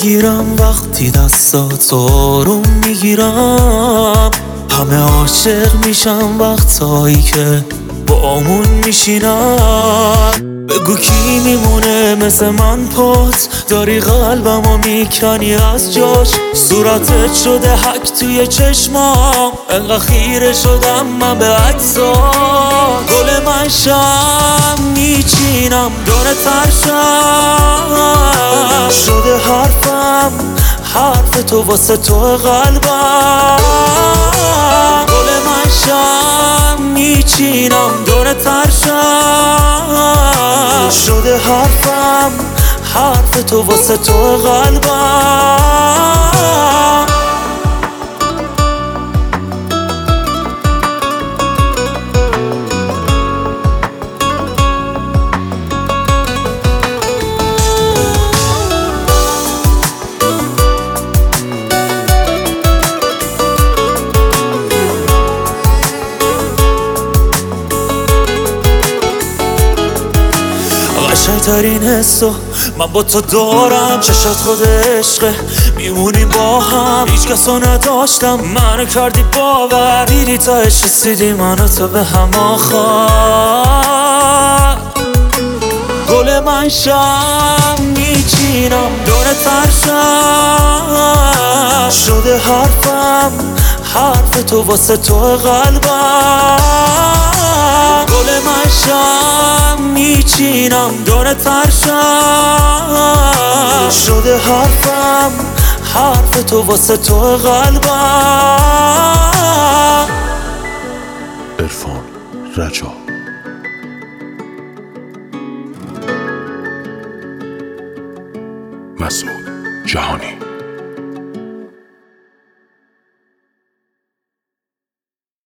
بگیرم وقتی دستاتو آروم میگیرم. همه عاشق میشم وقتایی که بامون میشینم. بگو کی میمونه مثل من پات، داری قلبمو میکنی از جاش. صورتت شده حک توی چشمام، انقدر خیره شدم من به عکسات. گل من شم میچینم دور ترشم، شده حرفم حرف تو واسه تو قلبم. گل من شم میچینم دور ترشم، شده حرفم حرف تو واسه تو قلبم. قشنگترین حسو من با تو دارم، چشات خود عشقه میمونیم با هم. هیچ کسو نداشتم منو کردی باور، دیدی تاش رسیدی منو تو به هم آخر. گل من شم میچینم دور ترشم، شده حرفم حرف تو واسه تو قلبم. گل من شم میچینم دور ترشم، شده حرفم حرف تو واسه تو قلبم. عرفان رجا مسعود جهانی